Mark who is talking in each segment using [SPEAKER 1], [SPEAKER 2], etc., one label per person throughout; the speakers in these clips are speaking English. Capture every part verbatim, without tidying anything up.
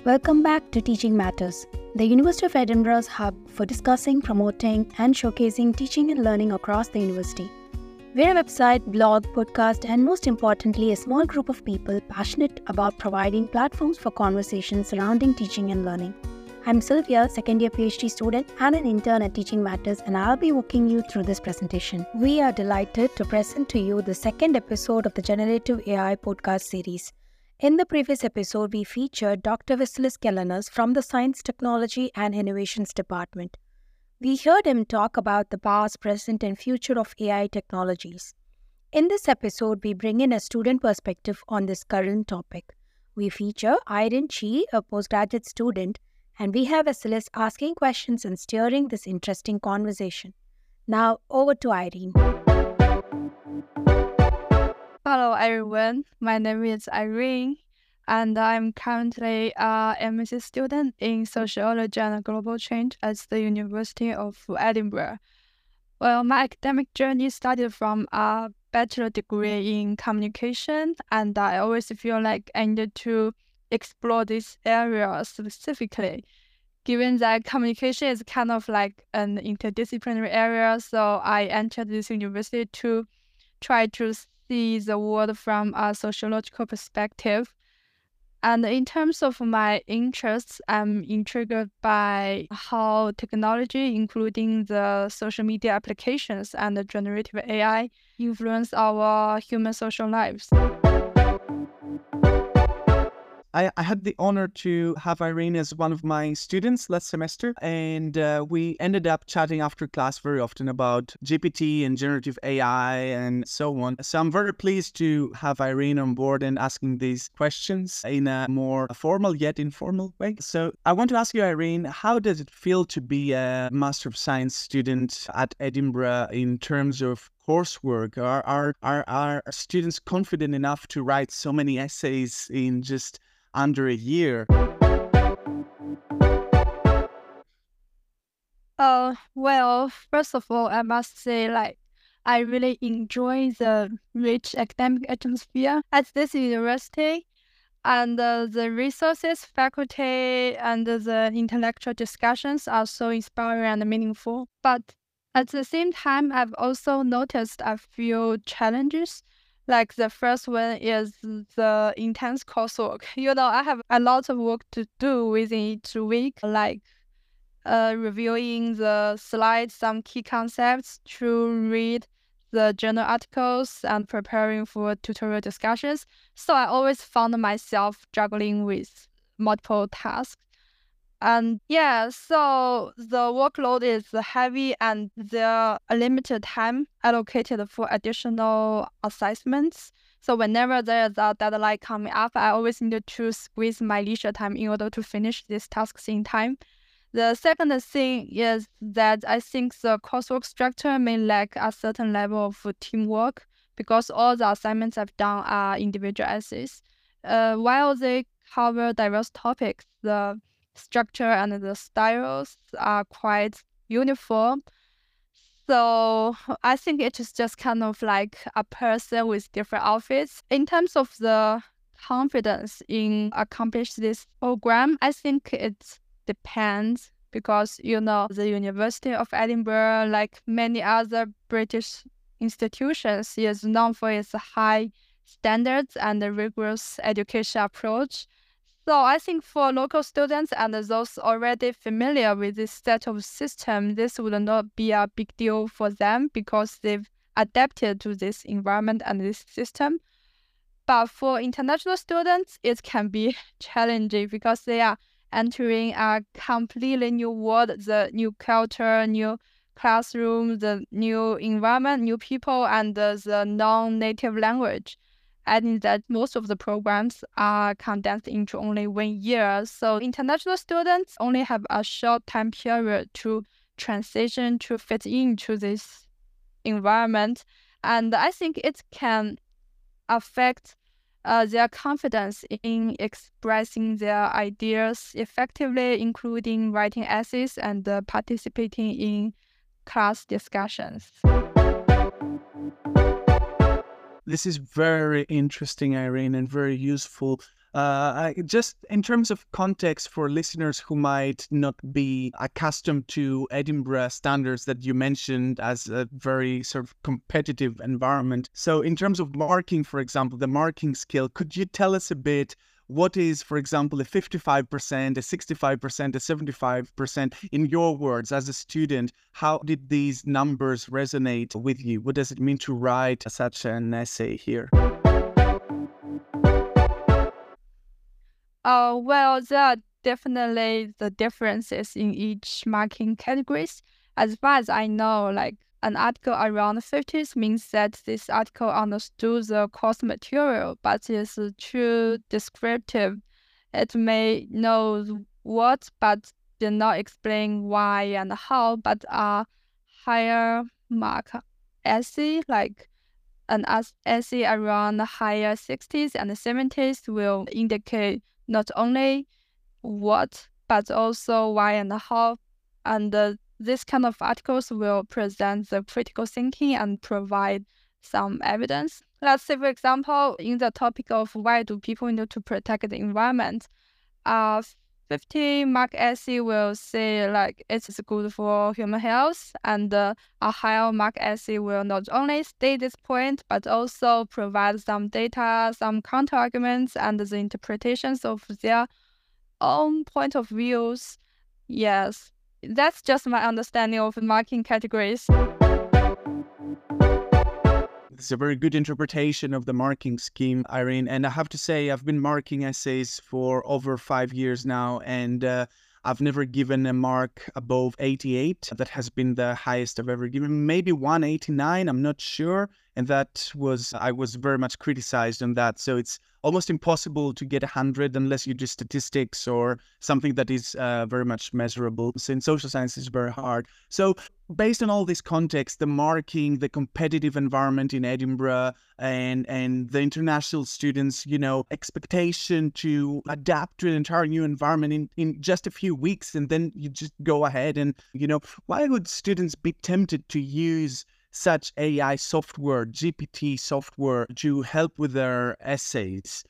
[SPEAKER 1] Welcome back to Teaching Matters, the University of Edinburgh's hub for discussing, promoting, and showcasing teaching and learning across the university. We're a website, blog, podcast, and most importantly, a small group of people passionate about providing platforms for conversations surrounding teaching and learning. I'm Sylvia, second year PhD student and an intern at Teaching Matters, and I'll be walking you through this presentation. We are delighted to present to you the second episode of the Generative A I podcast series. In the previous episode, we featured Doctor Vasilis Kelenas from the Science, Technology and Innovations Department. We heard him talk about the past, present and future of A I technologies. In this episode, we bring in a student perspective on this current topic. We feature Irene Chi, a postgraduate student, and we have Vasilis asking questions and steering this interesting conversation. Now, over to Irene.
[SPEAKER 2] Hello everyone, my name is Irene and I'm currently a M S c student in Sociology and Global Change at the University of Edinburgh. Well, my academic journey started from a bachelor degree in communication, and I always feel like I needed to explore this area specifically, given that communication is kind of like an interdisciplinary area. So I entered this university to try to see the world from a sociological perspective. And in terms of my interests, I'm intrigued by how technology, including the social media applications and the generative A I, influence our human social lives.
[SPEAKER 3] I, I had the honor to have Irene as one of my students last semester, and uh, we ended up chatting after class very often about G P T and generative A I and so on. So I'm very pleased to have Irene on board and asking these questions in a more formal yet informal way. So I want to ask you, Irene, how does it feel to be a Master of Science student at Edinburgh in terms of coursework? Are, are, are, are students confident enough to write so many essays in just under a year?
[SPEAKER 2] Uh, well, first of all, I must say, like, I really enjoy the rich academic atmosphere at this university, and uh, the resources, faculty, and the intellectual discussions are so inspiring and meaningful. But at the same time, I've also noticed a few challenges. Like the first one is the intense coursework. You know, I have a lot of work to do within each week, like uh, reviewing the slides, some key concepts, to read the journal articles, and preparing for tutorial discussions. So I always found myself juggling with multiple tasks. And yeah, so the workload is heavy and there are a limited time allocated for additional assessments. So whenever there is a deadline coming up, I always need to squeeze my leisure time in order to finish these tasks in time. The second thing is that I think the coursework structure may lack a certain level of teamwork because all the assignments I've done are individual essays. Uh, while they cover diverse topics, the structure and the styles are quite uniform. So I think it is just kind of like a person with different outfits. In terms of the confidence in accomplish this program, I think it depends because, you know, the University of Edinburgh, like many other British institutions, is known for its high standards and rigorous education approach. So I think for local students and those already familiar with this set of system, this would not be a big deal for them because they've adapted to this environment and this system. But for international students, it can be challenging because they are entering a completely new world, the new culture, new classroom, the new environment, new people, and the non-native language. Adding that most of the programs are condensed into only one year. So international students only have a short time period to transition, to fit into this environment. And I think it can affect uh, their confidence in expressing their ideas effectively, including writing essays and uh, participating in class discussions.
[SPEAKER 3] This is very interesting, Irene, and very useful. Uh, I- just in terms of context for listeners who might not be accustomed to Edinburgh standards that you mentioned as a very sort of competitive environment. So in terms of marking, for example, the marking scale, could you tell us a bit what is, for example, a fifty-five percent, a sixty-five percent, a seventy-five percent? In your words, as a student, how did these numbers resonate with you? What does it mean to write such an essay here?
[SPEAKER 2] Uh, well, there are definitely the differences in each marking categories. As far as I know, like an article around fifties means that this article understood the course material, but is too descriptive. It may know what, but did not explain why and how, but a higher mark essay, like an as- essay around the higher sixties and seventies will indicate not only what, but also why and how. And uh, this kind of articles will present the critical thinking and provide some evidence. Let's say, for example, in the topic of why do people need to protect the environment, uh, fifty mark essay will say like it's good for human health, and uh, a higher mark essay will not only state this point, but also provide some data, some counter arguments, and the interpretations of their own point of views. Yes, that's just my understanding of marking categories.
[SPEAKER 3] It's a very good interpretation of the marking scheme, Irene. And I have to say, I've been marking essays for over five years now, and uh, I've never given a mark above eighty-eight. That has been the highest I've ever given. Maybe one eighty-nine, I'm not sure. And that was, I was very much criticized on that. So it's almost impossible to get one hundred unless you do statistics or something that is uh, very much measurable. So in social science, it's very hard. So based on all this context, the marking, the competitive environment in Edinburgh, and and the international students, you know, expectation to adapt to an entire new environment in, in just a few weeks, and then you just go ahead and, you know, why would students be tempted to use such A I software, G P T software, to help with their essays?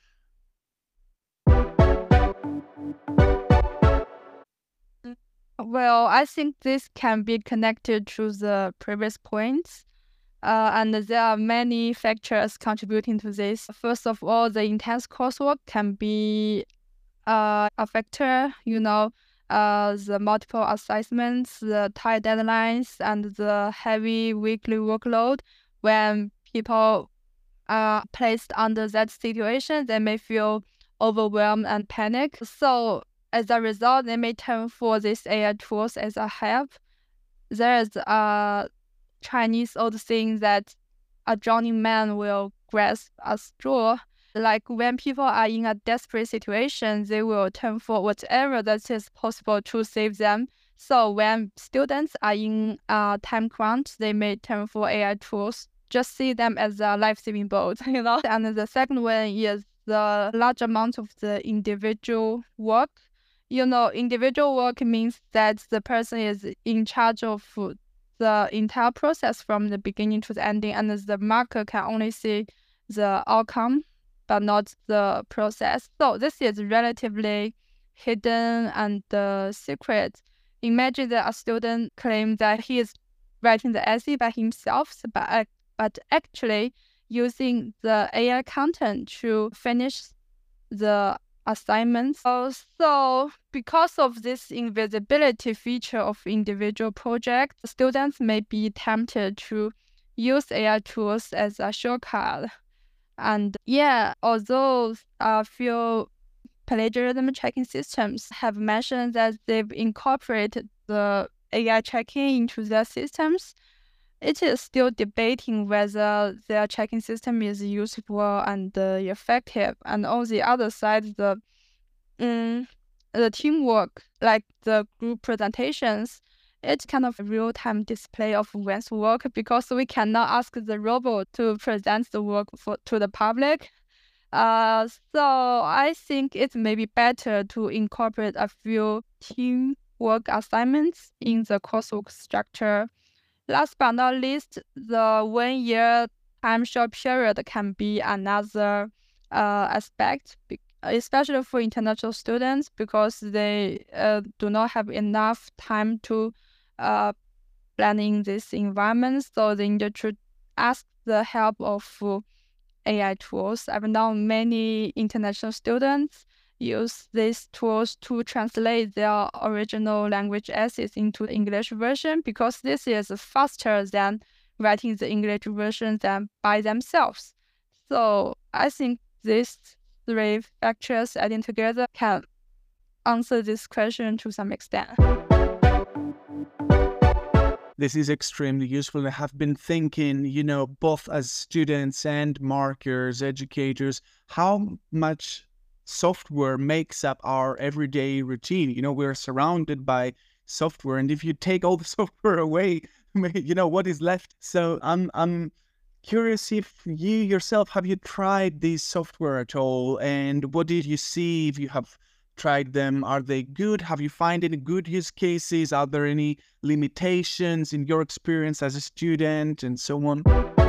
[SPEAKER 2] Well, I think this can be connected to the previous points. Uh, and there are many factors contributing to this. First of all, the intense coursework can be uh, a factor, you know, uh, the multiple assignments, the tight deadlines, and the heavy weekly workload. When people are placed under that situation, they may feel overwhelmed and panic. So as a result, they may turn for these A I tools as a help. There is a Chinese old saying that a drowning man will grasp a straw. Like when people are in a desperate situation, they will turn for whatever that is possible to save them. So when students are in a time crunch, they may turn for A I tools. Just see them as a life-saving boat, you know. And the second one is the large amount of the individual work. You know, individual work means that the person is in charge of the entire process from the beginning to the ending, and the marker can only see the outcome, but not the process. So this is relatively hidden and uh, secret. Imagine that a student claims that he is writing the essay by himself, but, but actually using the A I content to finish the assignments. So because of this invisibility feature of individual projects, students may be tempted to use A I tools as a shortcut. And yeah, although a few plagiarism checking systems have mentioned that they've incorporated the A I checking into their systems, it is still debating whether their checking system is useful and uh, effective. And on the other side, the um, the teamwork, like the group presentations, it's kind of a real-time display of one's work, because we cannot ask the robot to present the work for, to the public. Uh, so I think it may be better to incorporate a few teamwork assignments in the coursework structure. Last but not least, the one-year time short period can be another uh, aspect. especially for international students, because they uh, do not have enough time to uh, plan in this environment. So they need to ask the help of uh, A I tools. I've known many international students use these tools to translate their original language essays into the English version, because this is faster than writing the English version than by themselves. So I think these three factors adding together can answer this question to some extent.
[SPEAKER 3] This is extremely useful. I have been thinking, you know, both as students and markers, educators, how much software makes up our everyday routine. You know, we're surrounded by software, and if you take all the software away, you know, what is left? So I'm I'm curious if you yourself, have you tried these software at all? And what did you see if you have tried them? Are they good? Have you found any good use cases? Are there any limitations in your experience as a student and so on?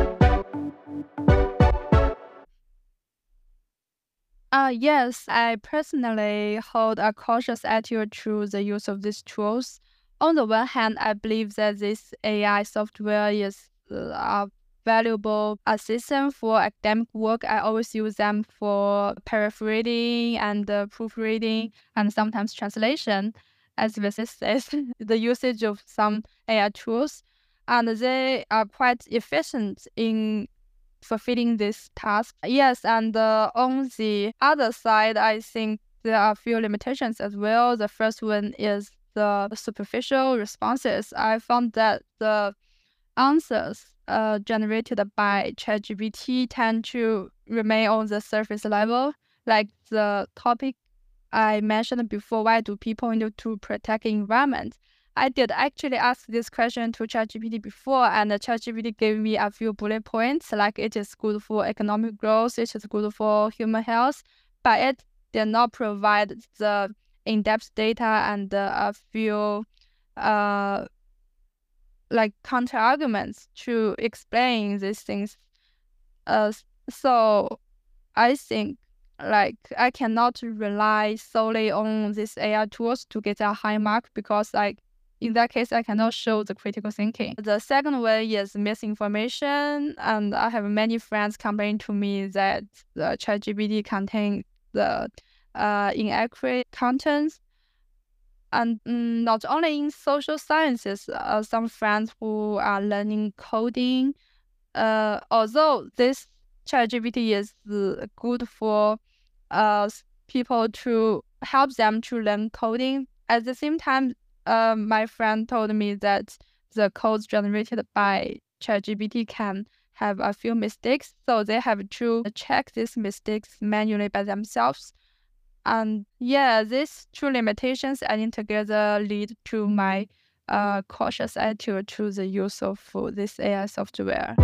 [SPEAKER 2] Uh, yes, I personally hold a cautious attitude to the use of these tools. On the one hand, I believe that this A I software is uh, a valuable assistant for academic work. I always use them for paraphrasing and uh, proofreading and sometimes translation, as Vincent says, the usage of some A I tools. And they are quite efficient in fulfilling this task. Yes, and uh, on the other side, I think there are a few limitations as well. The first one is the superficial responses. I found that the answers uh, generated by ChatGPT tend to remain on the surface level, like the topic I mentioned before, why do people need to protect the environment? I did actually ask this question to ChatGPT before, and ChatGPT gave me a few bullet points, like it is good for economic growth, it is good for human health, but it did not provide the in-depth data and uh, a few uh, like counter arguments to explain these things. Uh, so I think like I cannot rely solely on these A I tools to get a high mark, because like in that case I cannot show the critical thinking. The second way is misinformation, and I have many friends complain to me that the ChatGPT contain the uh, inaccurate contents. And mm, not only in social sciences, uh, some friends who are learning coding, uh, although this ChatGPT is uh, good for uh, people to help them to learn coding, at the same time, uh, my friend told me that the codes generated by ChatGPT can have a few mistakes, so they have to check these mistakes manually by themselves. And yeah, these two limitations adding together lead to my uh, cautious attitude to the use of uh, this A I software.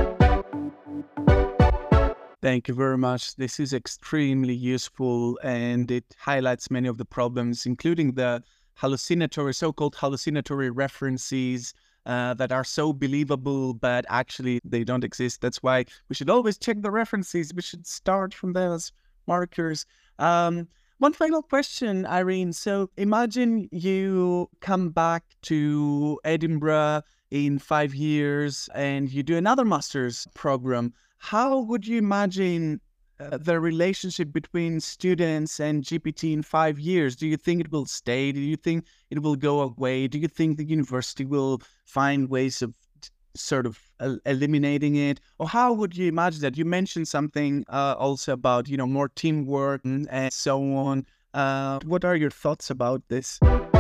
[SPEAKER 3] Thank you very much. This is extremely useful, and it highlights many of the problems, including the hallucinatory, so-called hallucinatory references uh, that are so believable, but actually they don't exist. That's why we should always check the references. We should start from those markers. Um, one final question, Irene. So imagine you come back to Edinburgh in five years and you do another master's program. How would you imagine uh, the relationship between students and G P T in five years? Do you think it will stay? Do you think it will go away? Do you think the university will find ways of sort of el- eliminating it? Or how would you imagine that? You mentioned something uh, also about, you know, more teamwork and, and so on. Uh, what are your thoughts about this?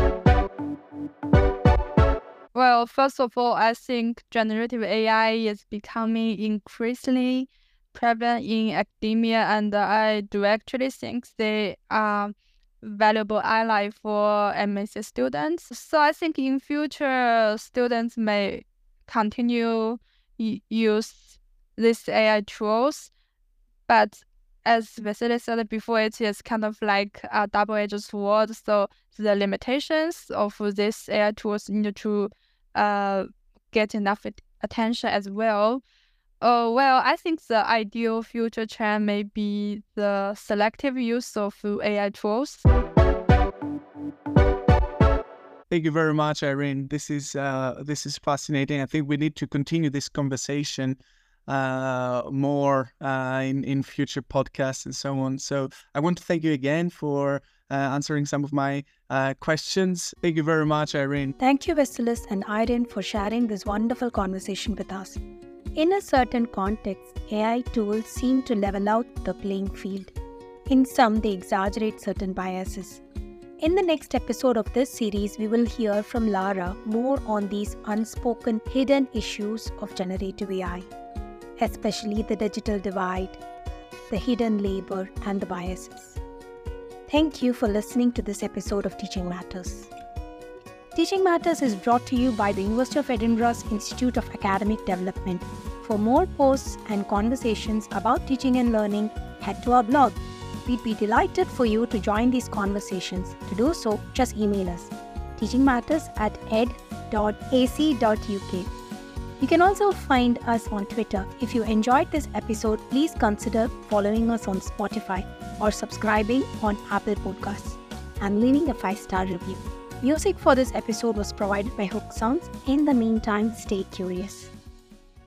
[SPEAKER 2] Well, first of all, I think generative A I is becoming increasingly prevalent in academia, and I do actually think they are valuable ally for M S C students. So I think in future, students may continue y- use these A I tools, but as Vasily said before, it is kind of like a double-edged sword. So the limitations of these A I tools need to uh, get enough attention as well. Uh, well, I think the ideal future trend may be the selective use of A I tools.
[SPEAKER 3] Thank you very much, Irene. This is uh, this is fascinating. I think we need to continue this conversation uh, more uh, in in future podcasts and so on. So I want to thank you again for uh, answering some of my uh, questions. Thank you very much, Irene.
[SPEAKER 1] Thank you, Vasilis and Irene, for sharing this wonderful conversation with us. In a certain context, A I tools seem to level out the playing field. In some, they exaggerate certain biases. In the next episode of this series, we will hear from Lara more on these unspoken hidden issues of generative A I, especially the digital divide, the hidden labor, and the biases. Thank you for listening to this episode of Teaching Matters. Teaching Matters is brought to you by the University of Edinburgh's Institute of Academic Development. For more posts and conversations about teaching and learning, head to our blog. We'd be delighted for you to join these conversations. To do so, just email us, teachingmatters at ed dot a c dot u k. You can also find us on Twitter. If you enjoyed this episode, please consider following us on Spotify or subscribing on Apple Podcasts and leaving a five-star review. Music for this episode was provided by Hook Sounds. In the meantime, stay curious.